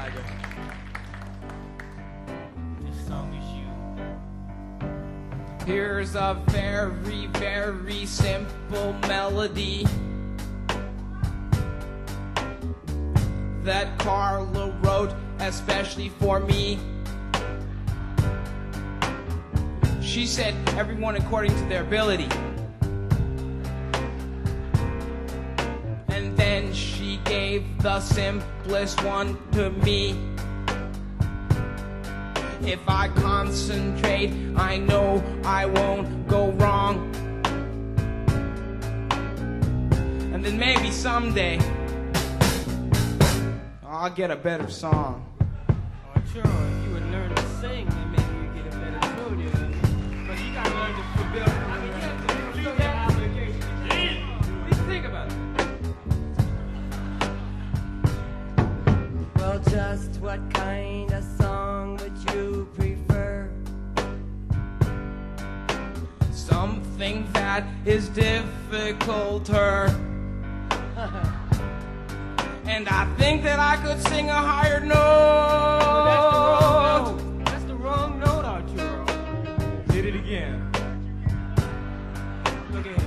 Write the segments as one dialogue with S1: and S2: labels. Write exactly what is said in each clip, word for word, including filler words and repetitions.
S1: Tiger. This song is you.
S2: Here's a very, very simple melody that Carla wrote especially for me. She said, everyone according to their ability. And then she gave the simplest one to me. If I concentrate, I know I won't go wrong. And then maybe someday I'll get a better song.
S1: Oh, sure, if you would learn to sing, then maybe you'd get a better tune, you know. But you gotta learn to build. I mean, you have to complete that obligation. What do you think about it?
S3: Well, just what kind of song would you prefer?
S2: Something that is difficulter. And I think that I could sing a higher note.
S1: Well, that's the wrong note. That's the wrong note, Arturo. Did it again. Look at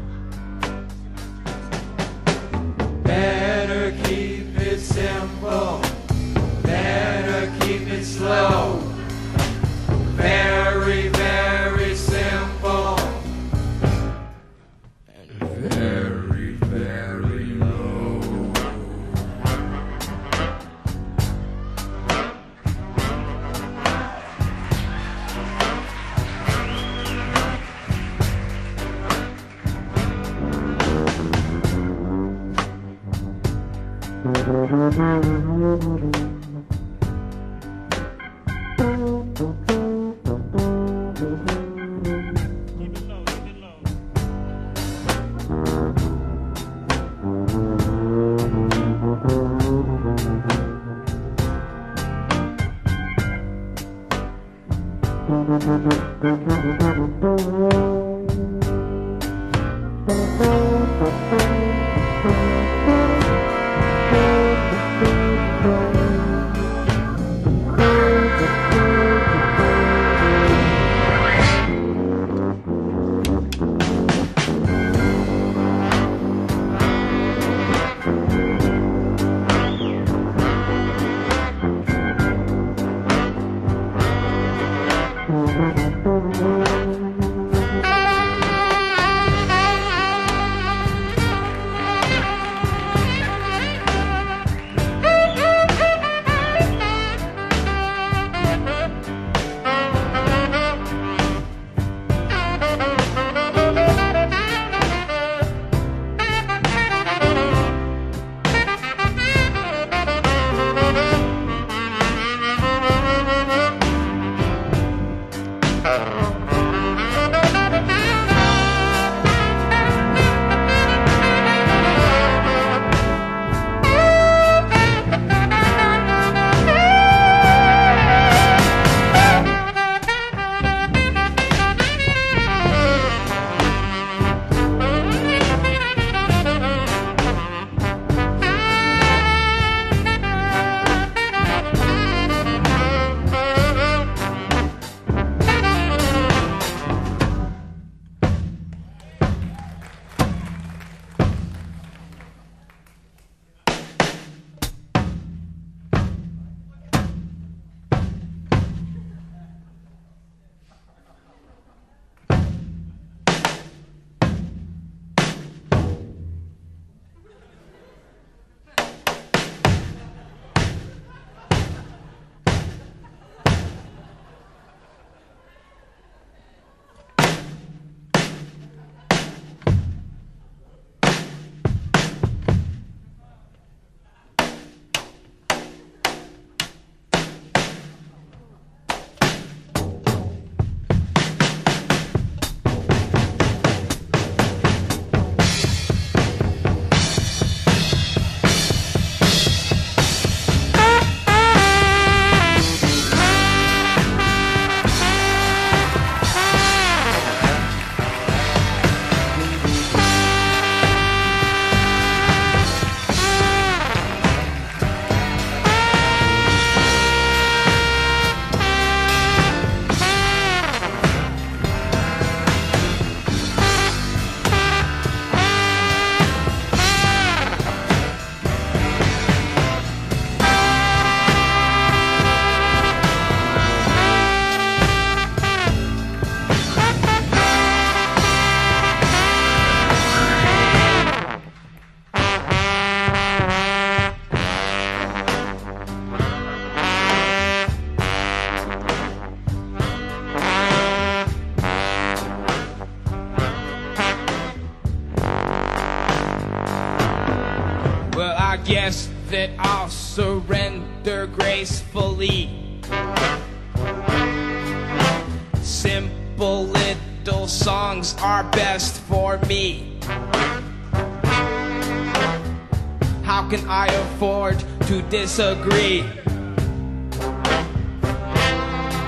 S1: him.
S4: Better keep it simple. Better keep it slow. Very, very simple. And very, very low.
S1: Keep it low, keep it low.
S5: Thank you.
S2: guess that I'll surrender gracefully. Simple little songs are best for me. How can I afford to disagree?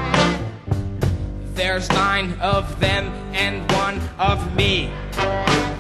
S2: There's nine of them and one of me.